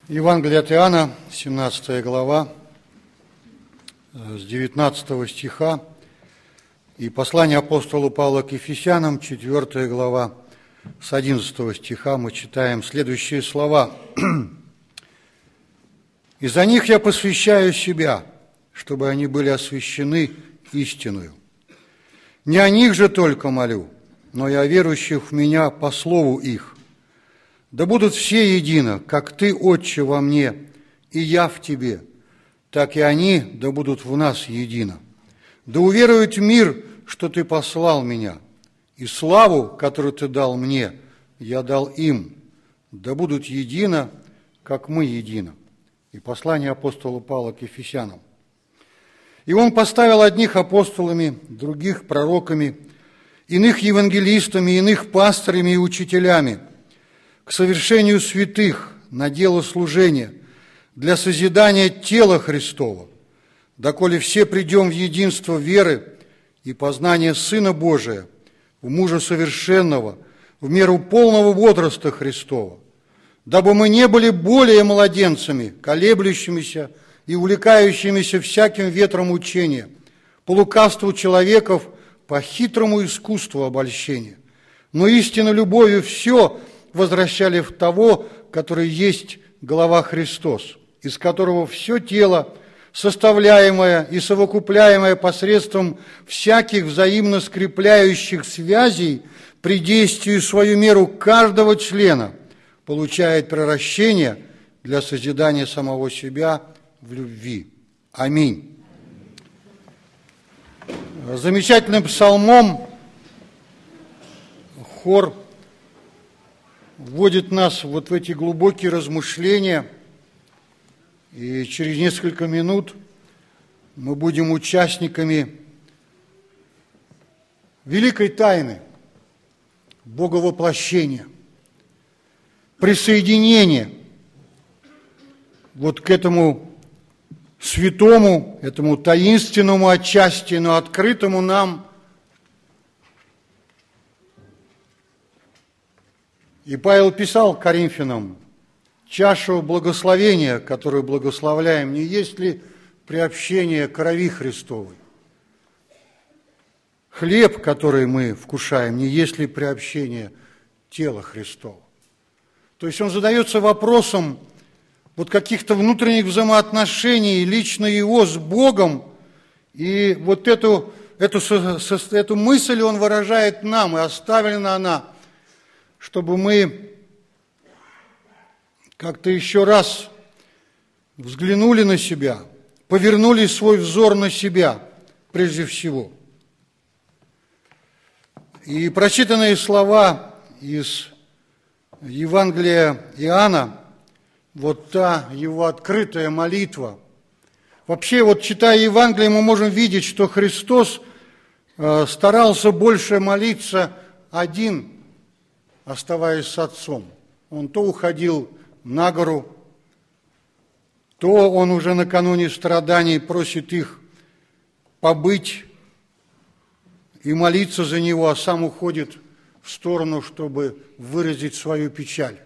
Евангелие от Иоанна, 17 глава, с 19 стиха, и послание апостола Павла к Ефесянам, 4 глава, с 11 стиха мы читаем следующие слова. «И за них я посвящаю себя, чтобы они были освящены истиною. Не о них же только молю, но и о верующих в меня по слову их. Да будут все едино, как Ты, Отче, во мне, и я в Тебе, так и они да будут в нас едино. Да уверуют мир, что Ты послал меня, и славу, которую Ты дал мне, я дал им. Да будут едино, как мы едино». И послание апостола Павла к Ефесянам. «И он поставил одних апостолами, других пророками, иных евангелистами, иных пастырями и учителями, к совершению святых на дело служения, для созидания тела Христова, доколе все придем в единство веры и познания Сына Божия, в мужа совершенного, в меру полного возраста Христова, дабы мы не были более младенцами, колеблющимися и увлекающимися всяким ветром учения, по лукавству человеков, по хитрому искусству обольщения, но истинно любовью все возвращали в того, который есть голова Христос, из которого все тело, составляемое и совокупляемое посредством всяких взаимно скрепляющих связей, при действии в свою меру каждого члена, получает приращение для созидания самого себя в любви. Аминь». Замечательным псалмом хор вводит нас вот в эти глубокие размышления, и через несколько минут мы будем участниками великой тайны Боговоплощения, присоединения вот к этому святому, этому таинственному отчасти, но открытому нам. И Павел писал Коринфянам: чашу благословения, которую благословляем, не есть ли приобщение крови Христовой? Хлеб, который мы вкушаем, не есть ли приобщение тела Христова? То есть он задается вопросом вот каких-то внутренних взаимоотношений лично его с Богом, и вот эту мысль он выражает нам, и оставлена она, чтобы мы как-то еще раз взглянули на себя, повернули свой взор на себя прежде всего. И прочитанные слова из Евангелия Иоанна, вот та его открытая молитва. Вообще, вот читая Евангелие, мы можем видеть, что Христос старался больше молиться один, оставаясь с Отцом. Он то уходил на гору, то он уже накануне страданий просит их побыть и молиться за него, а сам уходит в сторону, чтобы выразить свою печаль.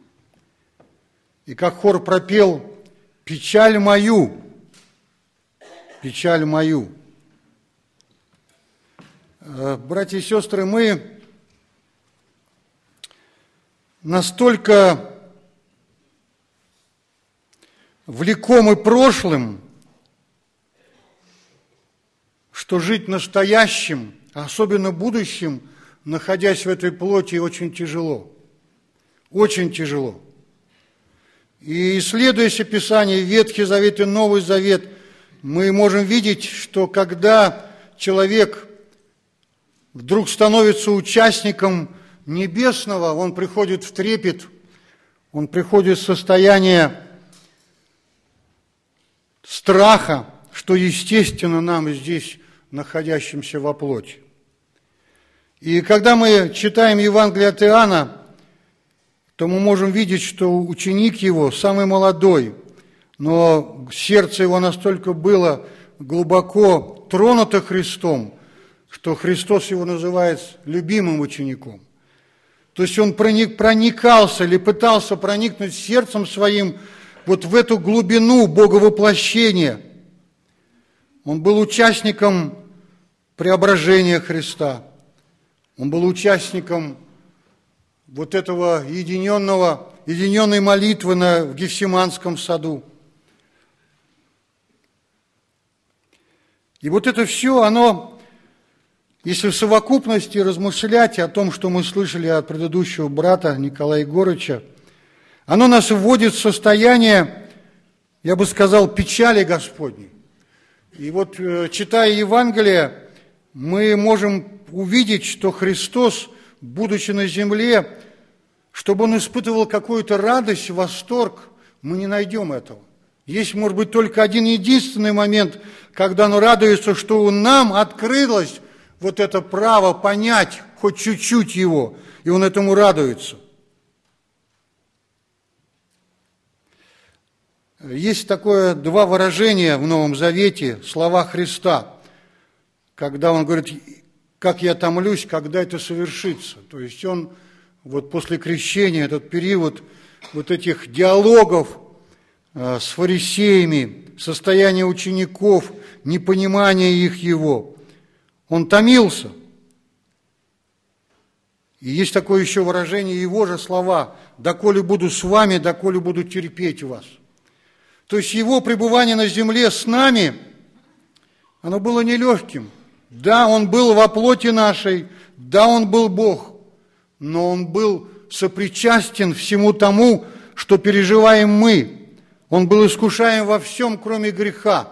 И как хор пропел: «Печаль мою, печаль мою». Братья и сестры, мы настолько влекомы прошлым, что жить настоящим, а особенно будущим, находясь в этой плоти, очень тяжело. Очень тяжело. И исследуя Писание, Ветхий Завет и Новый Завет, мы можем видеть, что когда человек вдруг становится участником небесного, он приходит в трепет, он приходит в состояние страха, что естественно нам здесь, находящимся во плоти. И когда мы читаем Евангелие от Иоанна, то мы можем видеть, что ученик его, самый молодой, но сердце его настолько было глубоко тронуто Христом, что Христос его называет любимым учеником. То есть он проникался или пытался проникнуть сердцем своим вот в эту глубину Боговоплощения. Он был участником преображения Христа. Он был участником вот этого единенной молитвы в Гефсиманском саду. И вот это все, оно, если в совокупности размышлять о том, что мы слышали от предыдущего брата Николая Егорыча, оно нас вводит в состояние, я бы сказал, печали Господней. И вот, читая Евангелие, мы можем увидеть, что Христос, будучи на земле, чтобы Он испытывал какую-то радость, восторг, мы не найдем этого. Есть, может быть, только один единственный момент, когда Он радуется, что нам открылось вот это право понять хоть чуть-чуть Его, и Он этому радуется. Есть такое два выражения в Новом Завете, слова Христа, когда Он говорит, как я томлюсь, когда это совершится. То есть Он вот после крещения, этот период вот этих диалогов с фарисеями, состояние учеников, непонимание их Его, Он томился. И есть такое еще выражение Его же слова, «Доколе буду с вами, доколе буду терпеть вас». То есть Его пребывание на земле с нами, оно было нелегким. Да, Он был во плоти нашей, да, Он был Бог, но Он был сопричастен всему тому, что переживаем мы. Он был искушаем во всем, кроме греха.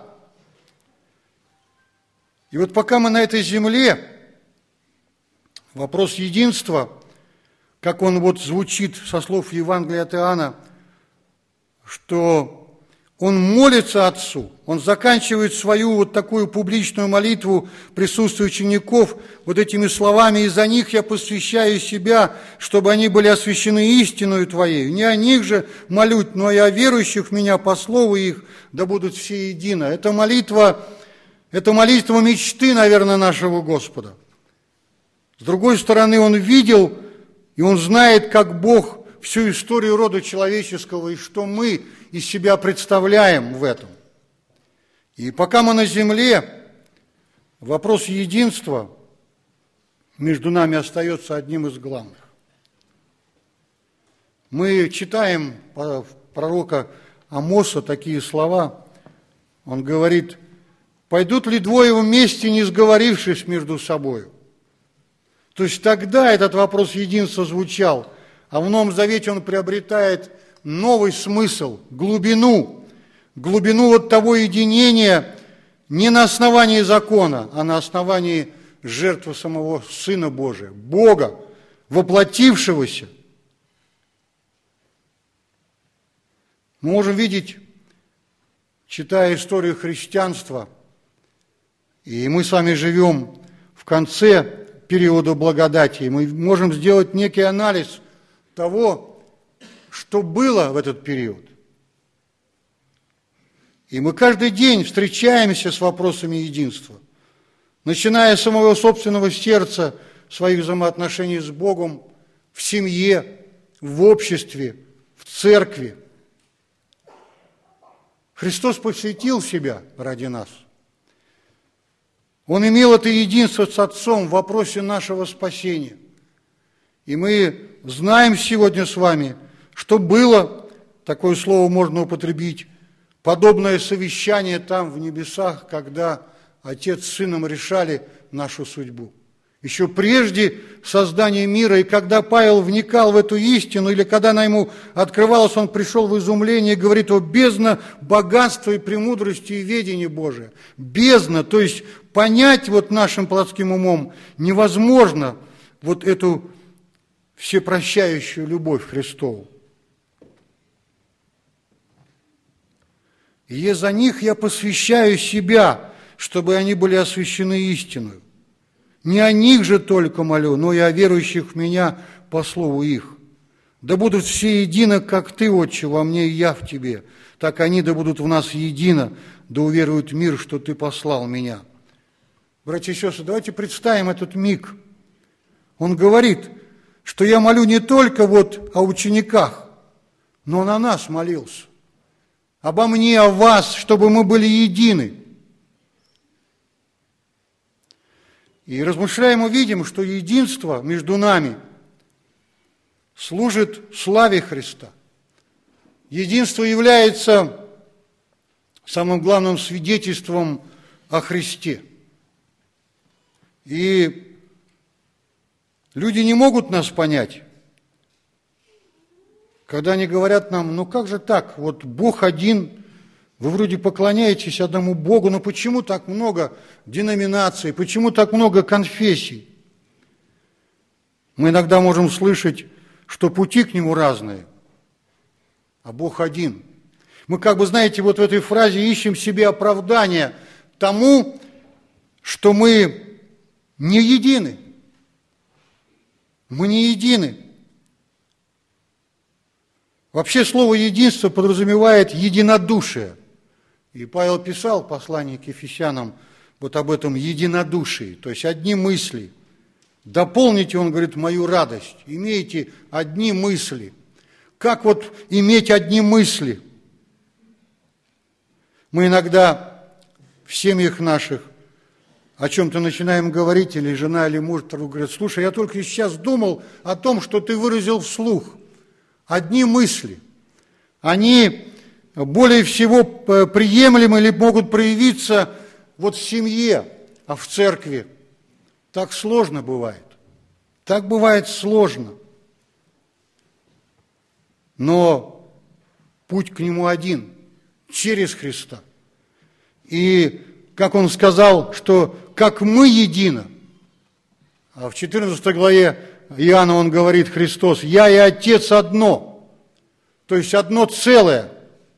И вот пока мы на этой земле, вопрос единства, как он вот звучит со слов Евангелия от Иоанна, что он молится Отцу, он заканчивает свою вот такую публичную молитву в присутствии учеников вот этими словами: «И за них я посвящаю себя, чтобы они были освящены истиною Твоею. Не о них же молюсь, но и о верующих в Меня по слову их, да будут все едино». Это молитва мечты, наверное, нашего Господа. С другой стороны, Он видел, и Он знает, как Бог, всю историю рода человеческого, и что мы из себя представляем в этом. И пока мы на земле, вопрос единства между нами остается одним из главных. Мы читаем пророка Амоса такие слова. Он говорит: «Пойдут ли двое вместе, не сговорившись между собою?» То есть тогда этот вопрос единства звучал, а в Новом Завете он приобретает новый смысл, глубину вот того единения не на основании закона, а на основании жертвы самого Сына Божия, Бога, воплотившегося. Мы можем видеть, читая историю христианства, и мы с вами живем в конце периода благодати, и мы можем сделать некий анализ того, что было в этот период. И мы каждый день встречаемся с вопросами единства, начиная с самого собственного сердца, своих взаимоотношений с Богом, в семье, в обществе, в церкви. Христос посвятил себя ради нас. Он имел это единство с Отцом в вопросе нашего спасения. И мы знаем сегодня с вами, что было, такое слово можно употребить, подобное совещание там в небесах, когда Отец с Сыном решали нашу судьбу. Еще прежде создания мира, и когда Павел вникал в эту истину, или когда она ему открывалась, он пришел в изумление и говорит: «О, бездна богатства и премудрости и ведения Божия». Бездна, то есть понять вот нашим плотским умом невозможно вот эту всепрощающую любовь Христову. «И за них я посвящаю себя, чтобы они были освящены истиною. Не о них же только молю, но и о верующих в Меня по слову их. Да будут все едино, как Ты, Отче, во мне и я в Тебе, так они да будут в нас едино, да уверуют в мир, что Ты послал Меня». Братья и сестры, давайте представим этот миг. Он говорит, что я молю не только вот о учениках, но он о нас молился. обо мне, о вас, чтобы мы были едины. И размышляем, увидим, что единство между нами служит славе Христа. Единство является самым главным свидетельством о Христе. И люди не могут нас понять, когда они говорят нам: ну как же так, вот Бог один, вы вроде поклоняетесь одному Богу, но почему так много деноминаций, почему так много конфессий? Мы иногда можем слышать, что пути к Нему разные, а Бог один. Мы как бы, знаете, вот в этой фразе ищем себе оправдание тому, что мы не едины. Мы не едины. Вообще слово «единство» подразумевает единодушие. И Павел писал в послании к Ефесянам вот об этом единодушии, то есть одни мысли. Дополните, он говорит, мою радость, имейте одни мысли. Как вот иметь одни мысли? Мы иногда в семьях наших о чем-то начинаем говорить, или жена, или муж говорит: слушай, я только сейчас думал о том, что ты выразил вслух. Одни мысли, они более всего приемлемы или могут проявиться вот в семье, а в церкви так сложно бывает. Так бывает сложно. Но путь к Нему один, через Христа. И как Он сказал, что как мы едино, а в 14 главе Иоанна Он говорит, Христос: «Я и Отец одно», то есть одно целое.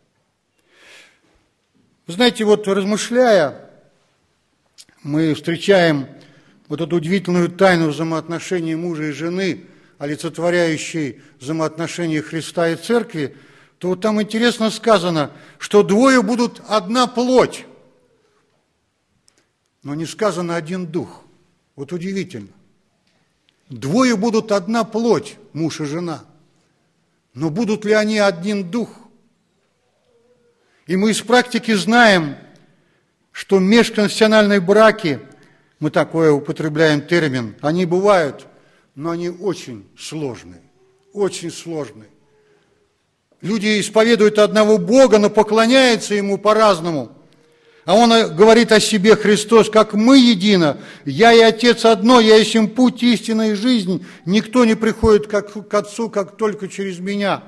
Вы знаете, вот размышляя, мы встречаем вот эту удивительную тайну взаимоотношений мужа и жены, олицетворяющей взаимоотношения Христа и Церкви, то вот там интересно сказано, что двое будут одна плоть, но не сказано один дух. Вот удивительно. Двое будут одна плоть, муж и жена, но будут ли они один дух? И мы из практики знаем, что межконфессиональные браки, мы такое употребляем термин, они бывают, но они очень сложные, очень сложные. Люди исповедуют одного Бога, но поклоняются Ему по-разному. А Он говорит о себе, Христос: как мы едино, я и Отец одно, я есть им путь, истина и жизнь, никто не приходит к Отцу, как только через меня.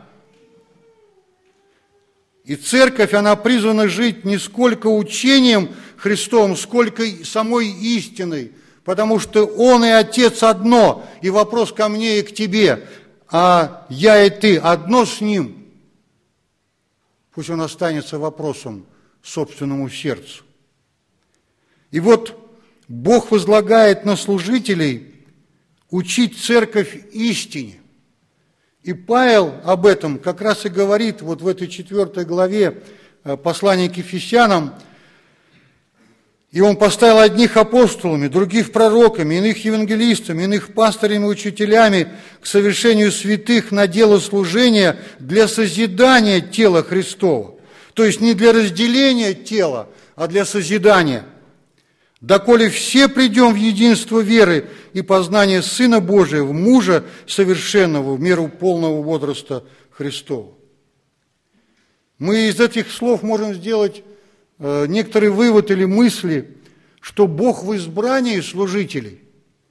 И церковь, она призвана жить не сколько учением Христовым, сколько самой истиной, потому что Он и Отец одно, и вопрос ко мне и к тебе, а я и ты одно с Ним. Пусть он останется вопросом собственному сердцу. И вот Бог возлагает на служителей учить церковь истине. И Павел об этом как раз и говорит вот в этой 4 главе послания к Ефесянам. И он поставил одних апостолами, других пророками, иных евангелистами, иных пастырями и учителями к совершению святых на дело служения для созидания тела Христова. То есть не для разделения тела, а для созидания. Доколе все придем в единство веры и познания Сына Божия, в мужа совершенного, в меру полного возраста Христова. Мы из этих слов можем сделать некоторый вывод или мысли, что Бог в избрании служителей,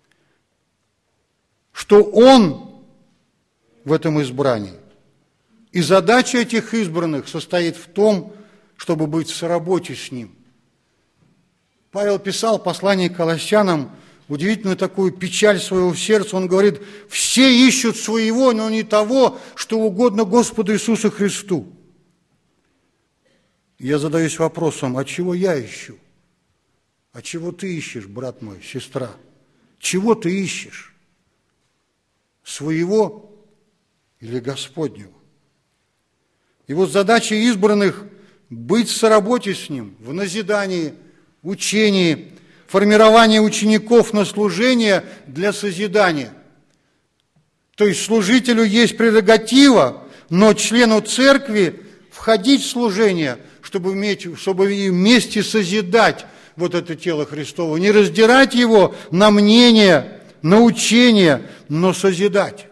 что Он в этом избрании. И задача этих избранных состоит в том, чтобы быть в соработе с Ним. Павел писал послание к Колоссянам, удивительную такую печаль своего сердца. Он говорит: все ищут своего, но не того, что угодно Господу Иисусу Христу. Я задаюсь вопросом: а чего я ищу? А чего ты ищешь, брат мой, сестра? Чего ты ищешь? Своего или Господнего? И вот задача избранных – быть в соработе с Ним, в назидании, учении, формировании учеников на служение для созидания. То есть служителю есть прерогатива, но члену церкви в входить в служение, чтобы вместе созидать вот это тело Христово, не раздирать его на мнения, на учения, но созидать.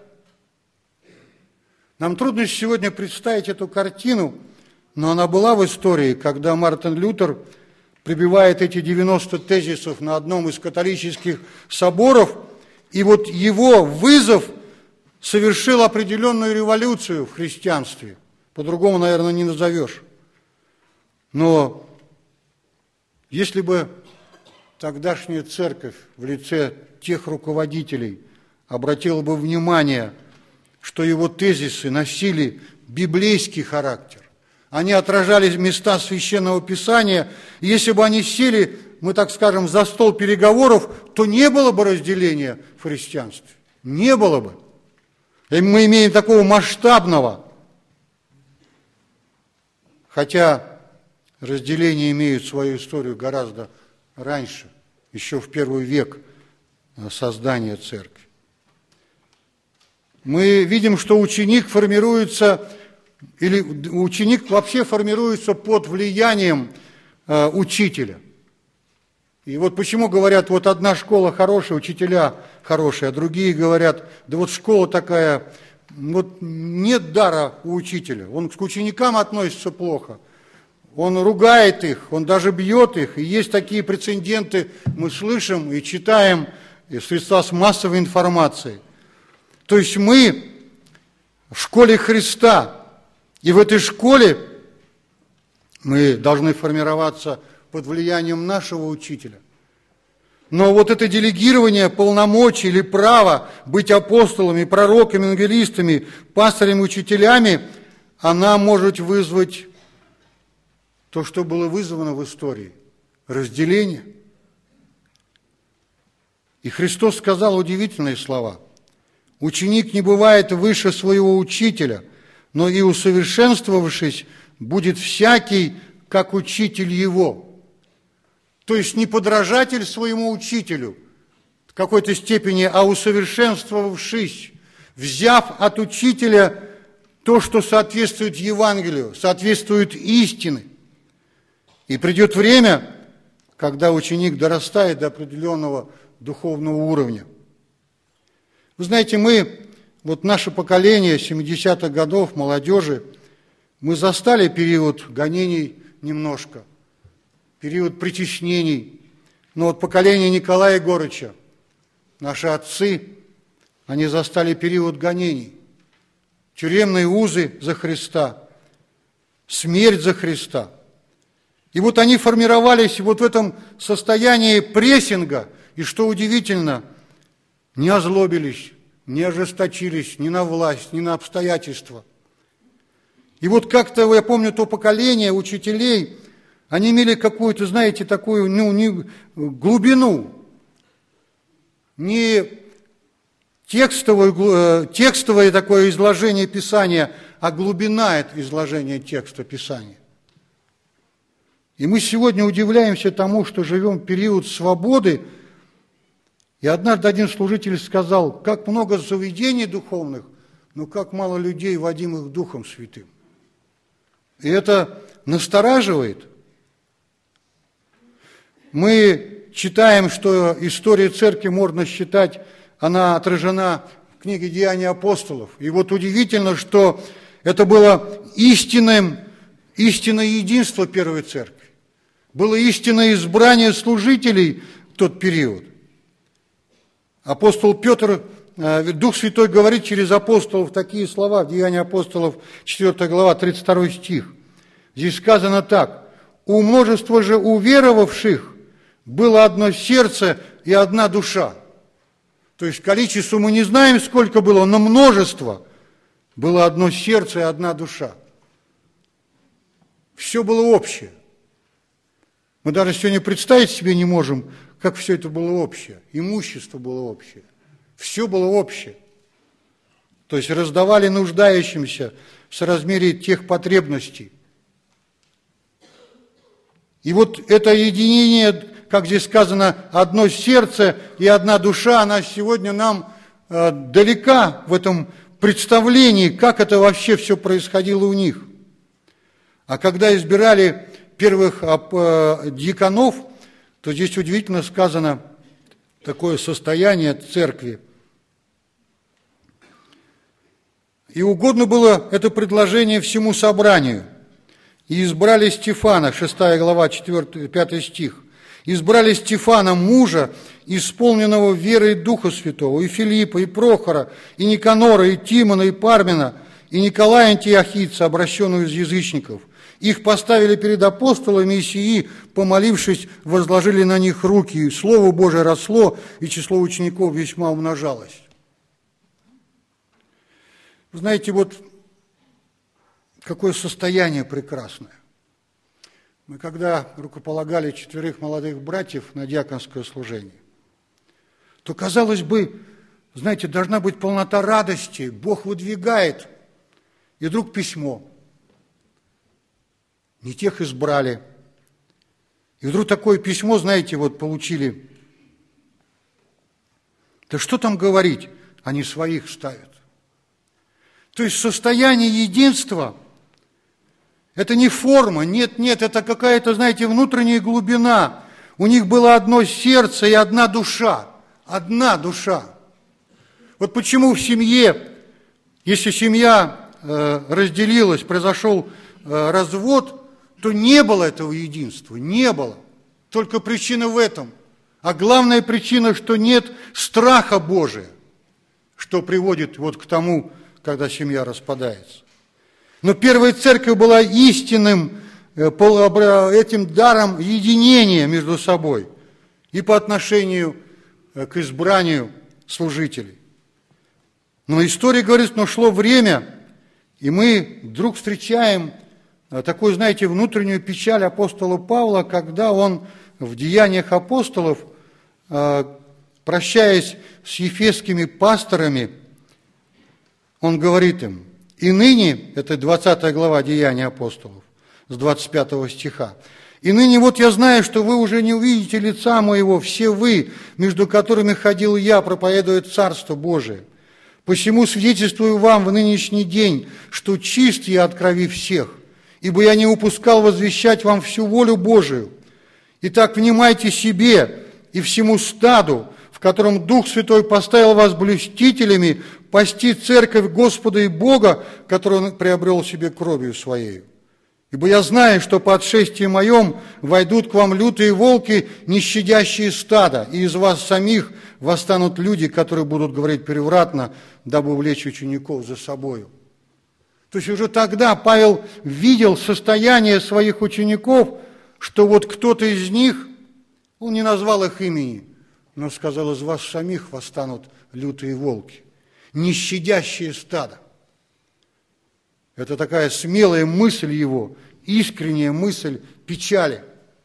Нам трудно сегодня представить эту картину, но она была в истории, когда Мартин Лютер прибивает эти 90 тезисов на одном из католических соборов, и вот его вызов совершил определенную революцию в христианстве. По-другому, наверное, не назовешь. Но если бы тогдашняя церковь в лице тех руководителей обратила бы внимание, что его тезисы носили библейский характер, они отражали места Священного Писания, и если бы они сели, мы так скажем, за стол переговоров, то не было бы разделения в христианстве. Не было бы. И мы имеем такого масштабного, хотя разделения имеют свою историю гораздо раньше, еще в первый век создания церкви. Мы видим, что ученик формируется, или ученик вообще формируется под влиянием учителя. И вот почему говорят, вот одна школа хорошая, учителя хорошие, а другие говорят, да вот школа такая, вот нет дара у учителя, он к ученикам относится плохо, он ругает их, он даже бьет их, и есть такие прецеденты, мы слышим и читаем в средствах массовой информации. То есть мы в школе Христа, и в этой школе мы должны формироваться под влиянием нашего учителя. Но вот это делегирование полномочий или право быть апостолами, пророками, евангелистами, пасторами, учителями, она может вызвать то, что было вызвано в истории – разделение. И Христос сказал удивительные слова. «Ученик не бывает выше своего учителя, но и усовершенствовавшись, будет всякий, как учитель его». То есть не подражатель своему учителю в какой-то степени, а усовершенствовавшись, взяв от учителя то, что соответствует Евангелию, соответствует истине. И придет время, когда ученик дорастает до определенного духовного уровня. Вы знаете, вот наше поколение 70-х годов, молодежи, мы застали период гонений немножко, период притеснений. Но вот поколение Николая Егорыча, наши отцы, они застали период гонений, тюремные узы за Христа, смерть за Христа. И вот они формировались вот в этом состоянии прессинга, и что удивительно, не озлобились, не ожесточились ни на власть, ни на обстоятельства. И вот как-то, я помню, то поколение учителей, они имели какую-то, знаете, такую, не глубину, не текстовое такое изложение Писания, а глубина это изложения текста Писания. И мы сегодня удивляемся тому, что живем в период свободы. И однажды один служитель сказал, как много заведений духовных, но как мало людей, водимых Духом Святым. И это настораживает. Мы читаем, что история церкви можно считать, она отражена в книге «Деяния апостолов». И вот удивительно, что это было истинное единство первой церкви. Было истинное избрание служителей в тот период. Апостол Петр, Дух Святой говорит через апостолов такие слова в Деянии апостолов, 4 глава, 32 стих. Здесь сказано так. «У множества же уверовавших было одно сердце и одна душа». То есть количество мы не знаем, сколько было, но множество. Было одно сердце и одна душа. Все было общее. Мы даже сегодня представить себе не можем, как все это было общее. Имущество было общее. Все было общее. То есть раздавали нуждающимся в соразмере тех потребностей. И вот это единение, как здесь сказано, одно сердце и одна душа, она сегодня нам далека в этом представлении, как это вообще все происходило у них. А когда избирали первых диаконов, то здесь удивительно сказано такое состояние церкви. И угодно было это предложение всему собранию. И избрали Стефана, 6 глава, 5 стих. Избрали Стефана, мужа, исполненного верой Духа Святого, и Филиппа, и Прохора, и Никанора, и Тимона, и Пармена, и Николая Антиохийца, обращенного из язычников. Их поставили перед апостолами, и сии, помолившись, возложили на них руки, и Слово Божие росло, и число учеников весьма умножалось. Вы знаете, вот какое состояние прекрасное. Мы когда рукополагали 4 молодых братьев на диаконское служение, то, казалось бы, знаете, должна быть полнота радости, Бог выдвигает, и вдруг письмо. Не тех избрали. И вдруг такое письмо, знаете, вот получили. Да что там говорить, они своих ставят. То есть состояние единства – это не форма, нет, это какая-то, знаете, внутренняя глубина. У них было одно сердце и одна душа. Одна душа. Вот почему в семье, если семья разделилась, произошел развод, то не было этого единства, не было. Только причина в этом. А главная причина, что нет страха Божия, что приводит вот к тому, когда семья распадается. Но первая церковь была истинным этим даром единения между собой и по отношению к избранию служителей. Но история говорит, что шло время, и мы вдруг встречаем такую, знаете, внутреннюю печаль апостола Павла, когда он в Деяниях апостолов, прощаясь с ефесскими пасторами, он говорит им: «И ныне», это 20 глава Деяний апостолов, с 25 стиха, «И ныне вот я знаю, что вы уже не увидите лица моего, все вы, между которыми ходил я, проповедуя Царство Божие. Посему свидетельствую вам в нынешний день, что чист я от крови всех, ибо я не упускал возвещать вам всю волю Божию. Итак, внимайте себе и всему стаду, в котором Дух Святой поставил вас блюстителями, пасти церковь Господа и Бога, которую Он приобрел себе кровью Своею. Ибо я знаю, что по отшествии моем войдут к вам лютые волки, не щадящие стада, и из вас самих восстанут люди, которые будут говорить превратно, дабы увлечь учеников за собою». То есть уже тогда Павел видел состояние своих учеников, что вот кто-то из них, он не назвал их имени, но сказал: из вас самих восстанут лютые волки, не щадящие стадо. Это такая смелая мысль его, искренняя мысль печали.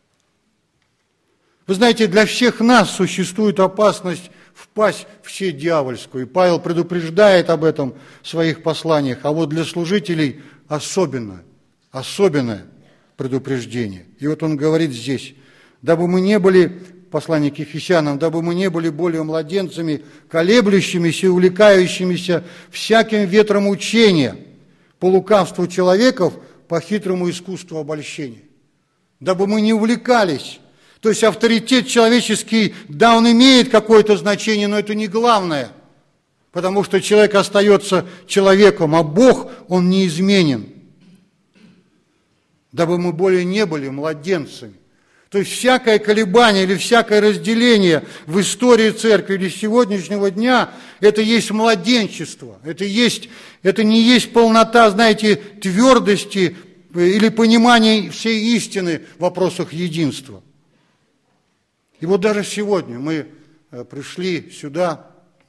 Вы знаете, для всех нас существует опасность впасть в сеть дьявольскую. И Павел предупреждает об этом в своих посланиях. А вот для служителей особенное предупреждение. И вот он говорит здесь: дабы мы не были, послание к Ефесянам, дабы мы не были более младенцами, колеблющимися и увлекающимися всяким ветром учения, по лукавству человеков, по хитрому искусству обольщения. Дабы мы не увлекались. То есть авторитет человеческий, да, он имеет какое-то значение, но это не главное, потому что человек остается человеком, а Бог, он неизменен. Дабы мы более не были младенцами. То есть всякое колебание или всякое разделение в истории церкви или сегодняшнего дня, это есть младенчество, это не есть полнота, знаете, твердости или понимания всей истины в вопросах единства. И вот даже сегодня мы пришли сюда,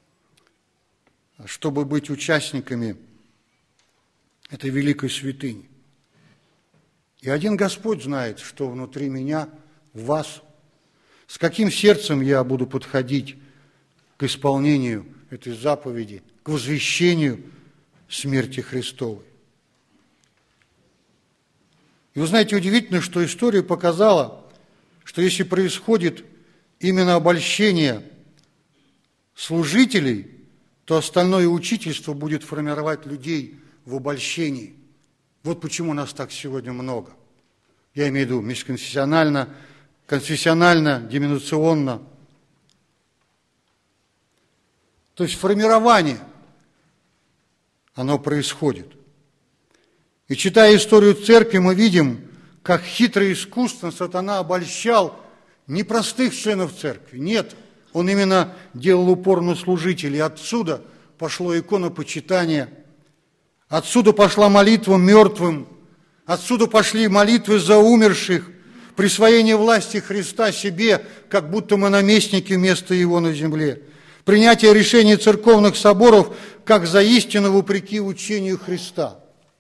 чтобы быть участниками этой великой святыни. И один Господь знает, что внутри меня, в вас, с каким сердцем я буду подходить к исполнению этой заповеди, к возвещению смерти Христовой. И вы знаете, удивительно, что история показала, что если происходит именно обольщение служителей, то остальное учительство будет формировать людей в обольщении. Вот почему нас так сегодня много. Я имею в виду межконфессионально, конфессионально, деноминационно. То есть формирование, оно происходит. И читая историю церкви, мы видим, как хитро и искусно сатана обольщал не простых членов церкви. Нет, он именно делал упор на служителей. Отсюда пошло иконопочитание, отсюда пошла молитва мертвым, отсюда пошли молитвы за умерших, присвоение власти Христа себе, как будто мы наместники вместо Его на земле, принятие решений церковных соборов, как за истину вопреки учению Христа.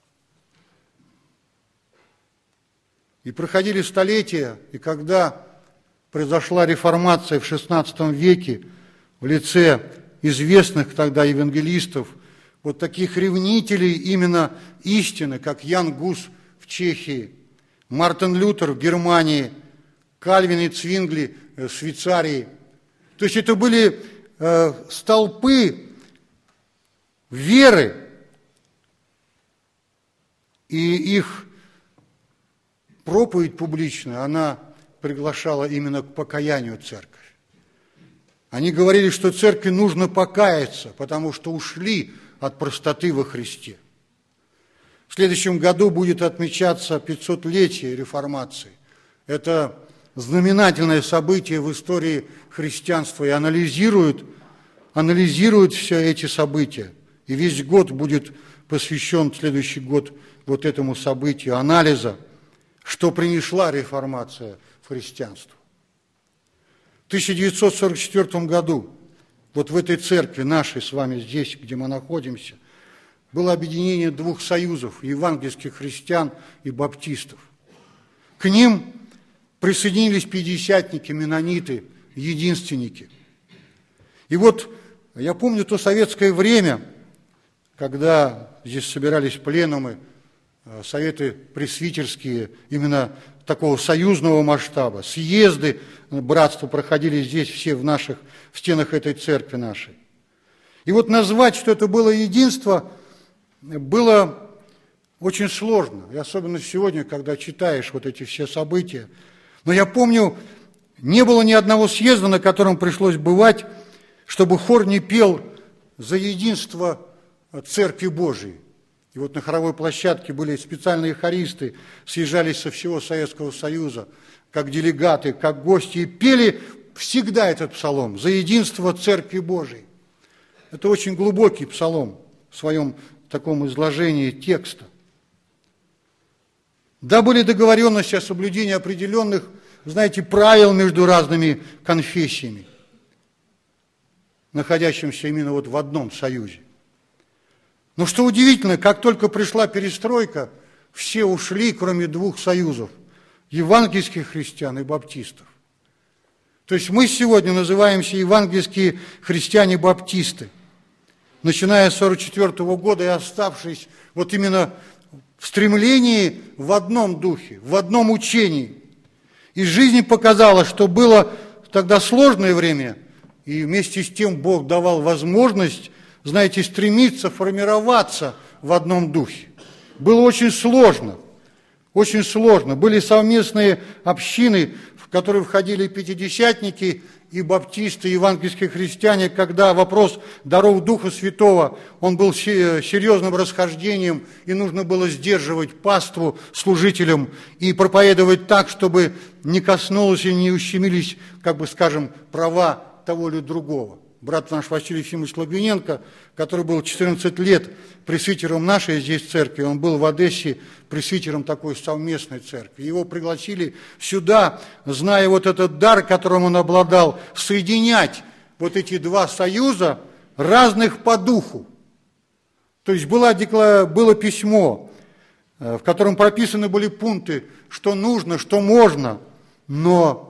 И проходили столетия, и когда произошла реформация в XVI веке в лице известных тогда евангелистов, вот таких ревнителей именно истины, как Ян Гус в Чехии, Мартин Лютер в Германии, Кальвин и Цвингли в Швейцарии. То есть это были столпы веры, и их проповедь публичная, она приглашала именно к покаянию церковь. Они говорили, что церкви нужно покаяться, потому что ушли от простоты во Христе. В следующем году будет отмечаться 500-летие реформации. Это знаменательное событие в истории христианства, и анализируют все эти события. И весь год будет посвящен, следующий год, вот этому событию, анализа, что принесла реформация в христианство. В 1944 году, вот в этой церкви, нашей с вами здесь, где мы находимся, было объединение двух союзов, евангельских христиан и баптистов. К ним присоединились пятидесятники, менониты, единственники. И вот я помню то советское время, когда здесь собирались пленумы, советы пресвитерские, именно такого союзного масштаба, съезды братства проходили здесь все в стенах этой церкви нашей. И вот назвать, что это было единство, было очень сложно. И особенно сегодня, когда читаешь вот эти все события. Но я помню, не было ни одного съезда, на котором пришлось бывать, чтобы хор не пел за единство Церкви Божией. И вот на хоровой площадке были специальные хористы, съезжались со всего Советского Союза, как делегаты, как гости, и пели всегда этот псалом «За единство Церкви Божией». Это очень глубокий псалом в своем таком изложении текста. Да, были договоренности о соблюдении определенных, знаете, правил между разными конфессиями, находящимися именно вот в одном союзе. Но что удивительно, как только пришла перестройка, все ушли, кроме двух союзов – евангельских христиан и баптистов. То есть мы сегодня называемся евангельские христиане-баптисты, начиная с 1944 года и оставшись вот именно в стремлении в одном духе, в одном учении. И жизнь показала, что было тогда сложное время, и вместе с тем Бог давал возможность, знаете, стремиться формироваться в одном духе. Было очень сложно, очень сложно. Были совместные общины, в которые входили пятидесятники и баптисты, и евангельские христиане, когда вопрос даров Духа Святого, он был серьезным расхождением, и нужно было сдерживать паству служителям и проповедовать так, чтобы не коснулось и не ущемились, как бы скажем, права того или другого. Брат наш Василий Ефимович Логвиненко, который был 14 лет пресвитером нашей здесь церкви, он был в Одессе пресвитером такой совместной церкви. Его пригласили сюда, зная вот этот дар, которым он обладал, соединять вот эти два союза, разных по духу. То есть было письмо, в котором прописаны были пункты, что нужно, что можно, но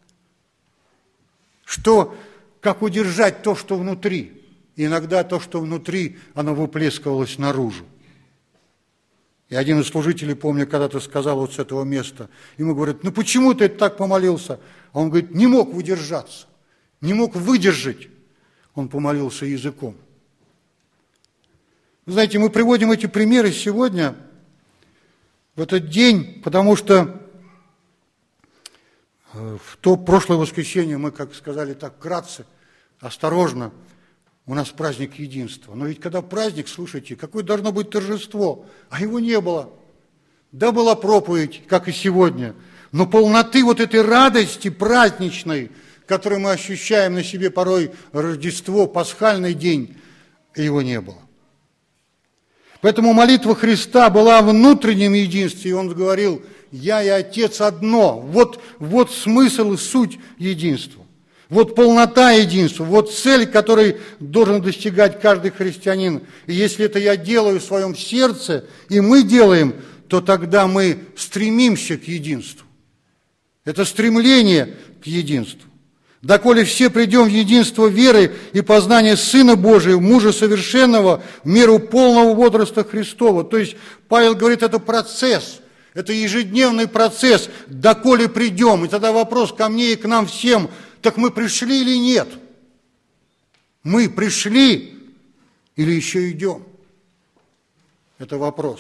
как удержать то, что внутри. И иногда то, что внутри, оно выплескивалось наружу. И один из служителей, помню, когда-то сказал вот с этого места, ему говорят, ну почему ты так помолился? А он говорит, не мог удержаться, не мог выдержать. Он помолился языком. Вы знаете, мы приводим эти примеры сегодня в этот день, потому что в то прошлое воскресенье мы, как сказали так вкратце, осторожно, у нас праздник единства. Но ведь когда праздник, слушайте, какое должно быть торжество, а его не было. Да, была проповедь, как и сегодня, но полноты вот этой радости праздничной, которую мы ощущаем на себе порой Рождество, пасхальный день, его не было. Поэтому молитва Христа была в внутреннем единстве, и Он говорил: «Я и Отец одно». Вот смысл и суть единства. Вот полнота единства, вот цель, которой должен достигать каждый христианин. И если это я делаю в своем сердце, и мы делаем, то тогда мы стремимся к единству. Это стремление к единству. Доколе все придем в единство веры и познания Сына Божия, мужа совершенного, в меру полного возраста Христова. То есть Павел говорит, это процесс, это ежедневный процесс, доколе придем. И тогда вопрос ко мне и к нам всем: так мы пришли или нет? Мы пришли или еще идем? Это вопрос.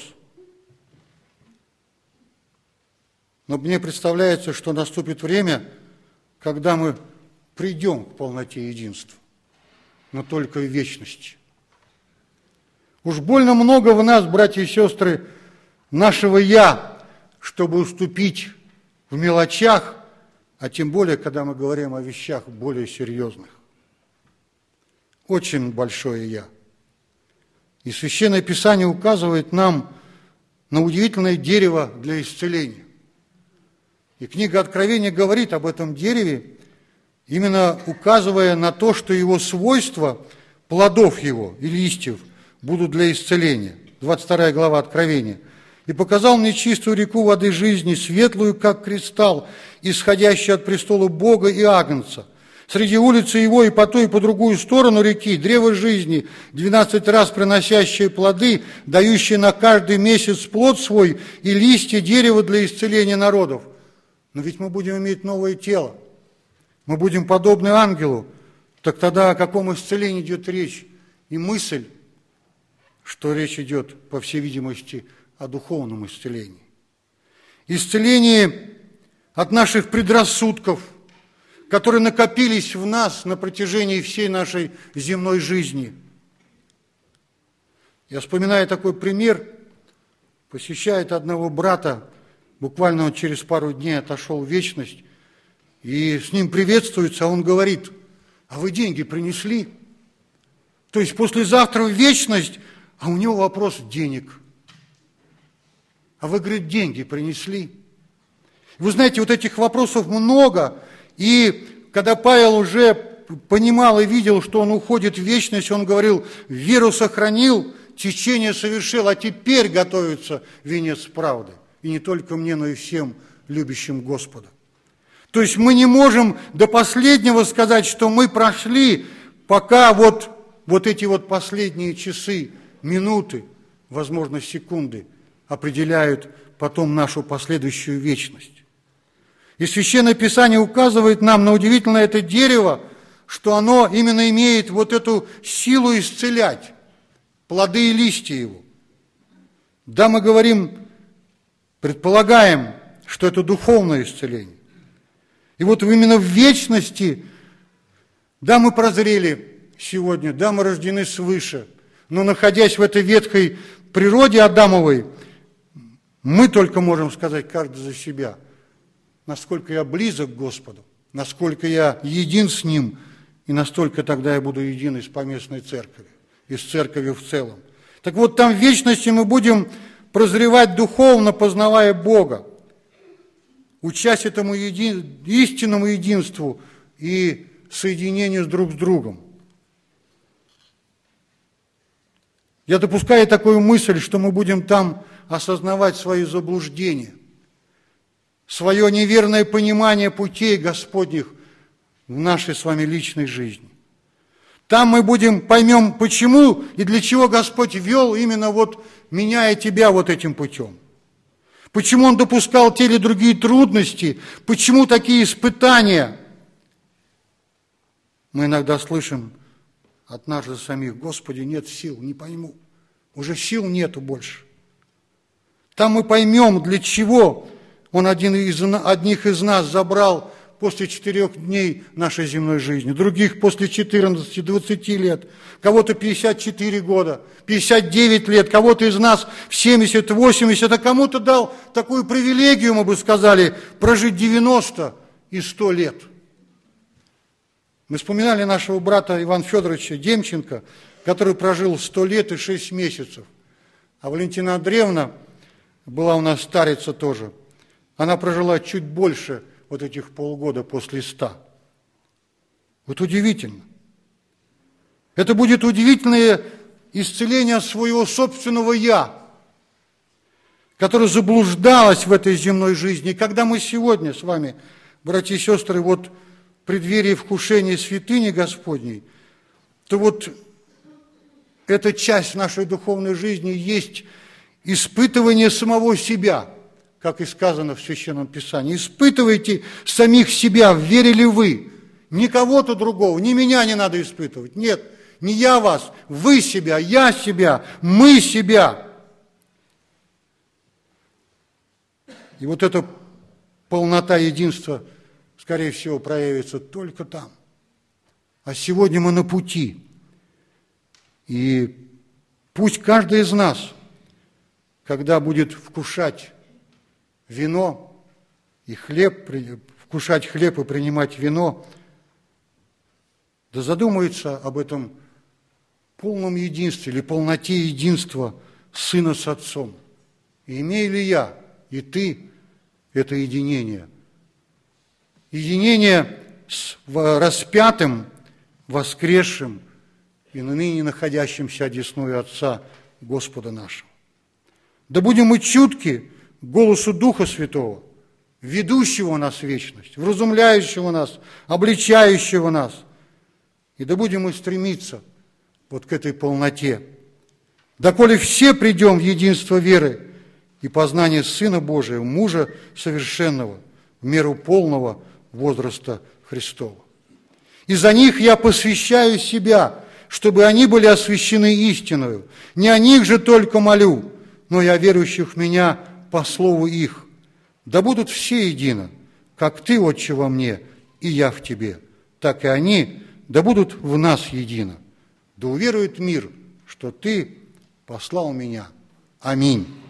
Но мне представляется, что наступит время, когда мы придем к полноте единства, но только в вечности. Уж больно много в нас, братья и сестры, нашего «я», чтобы уступить в мелочах, а тем более, когда мы говорим о вещах более серьезных. Очень большое «я». И Священное Писание указывает нам на удивительное дерево для исцеления. И книга Откровения говорит об этом дереве, именно указывая на то, что его свойства, плодов его и листьев, будут для исцеления. 22 глава Откровения. «И показал мне чистую реку воды жизни, светлую, как кристалл, исходящую от престола Бога и Агнца. Среди улицы его и по ту, и по другую сторону реки древо жизни, 12 раз приносящее плоды, дающее на каждый месяц плод свой, и листья дерева для исцеления народов». Но ведь мы будем иметь новое тело. Мы будем подобны ангелу. Так тогда о каком исцелении идет речь? И мысль, что речь идет, по всей видимости, о духовном исцелении. Исцеление от наших предрассудков, которые накопились в нас на протяжении всей нашей земной жизни. Я вспоминаю такой пример. Посещает одного брата, буквально он через пару дней отошел в вечность, и с ним приветствуется, а он говорит: а вы деньги принесли? То есть послезавтра в вечность, а у него вопрос денег. А вы, говорит, деньги принесли? Вы знаете, вот этих вопросов много, и когда Павел уже понимал и видел, что он уходит в вечность, он говорил: веру сохранил, течение совершил, а теперь готовится венец правды. И не только мне, но и всем любящим Господа. То есть мы не можем до последнего сказать, что мы прошли, пока вот эти вот последние часы, минуты, возможно, секунды, определяют потом нашу последующую вечность. И Священное Писание указывает нам на удивительное это дерево, что оно именно имеет вот эту силу исцелять, плоды и листья его. Да, мы говорим, предполагаем, что это духовное исцеление. И вот именно в вечности, да, мы прозрели сегодня, да, мы рождены свыше, но находясь в этой ветхой природе Адамовой, мы только можем сказать, каждый за себя, насколько я близок к Господу, насколько я един с Ним, и настолько тогда я буду един и с поместной церковью, и с церковью в целом. Так вот, там в вечности мы будем прозревать духовно, познавая Бога, учась этому истинному единству и соединению друг с другом. Я допускаю такую мысль, что мы будем там осознавать свои заблуждения, свое неверное понимание путей Господних в нашей с вами личной жизни. Там мы поймем, почему и для чего Господь вел именно вот меня и тебя вот этим путем. Почему Он допускал те или другие трудности, почему такие испытания. Мы иногда слышим от нас же самих: Господи, нет сил, не пойму. Уже сил нету больше. Там мы поймем, для чего Он одних из нас забрал после 4 дней нашей земной жизни, других после 14-20 лет, кого-то 54 года, 59 лет, кого-то из нас в 70, 80, а кому-то дал такую привилегию, мы бы сказали, прожить 90 и 100 лет. Мы вспоминали нашего брата Ивана Федоровича Демченко, который прожил 100 лет и 6 месяцев. А Валентина Андреевна была у нас старица тоже. Она прожила чуть больше вот этих полгода после 100. Вот удивительно. Это будет удивительное исцеление своего собственного «я», которое заблуждалось в этой земной жизни. И когда мы сегодня с вами, братья и сестры, вот в преддверии вкушения святыни Господней, то вот эта часть нашей духовной жизни есть испытывание самого себя, как и сказано в Священном Писании. Испытывайте самих себя, верили вы. Ни кого-то другого, ни меня не надо испытывать. Нет, не я вас, вы себя, я себя, мы себя. И вот эта полнота единства, скорее всего, проявится только там. А сегодня мы на пути. И пусть каждый из нас, когда будет вкушать вино и хлеб, вкушать хлеб и принимать вино, да задумается об этом полном единстве или полноте единства Сына с Отцом. И имею ли я и ты это единение? Единение с распятым, воскресшим и ныне находящимся одесную Отца Господа нашего. Да будем мы чутки к голосу Духа Святого, ведущего нас в вечность, вразумляющего нас, обличающего нас. И да будем мы стремиться вот к этой полноте. Доколе все придем в единство веры и познание Сына Божия, мужа совершенного, в меру полного возраста Христова. И за них я посвящаю себя, чтобы они были освящены истиною. Не о них же только молю, но и о верующих в Меня по слову их. Да будут все едино, как Ты, Отче, во мне, и я в Тебе, так и они, да будут в нас едино. Да уверует мир, что Ты послал Меня. Аминь.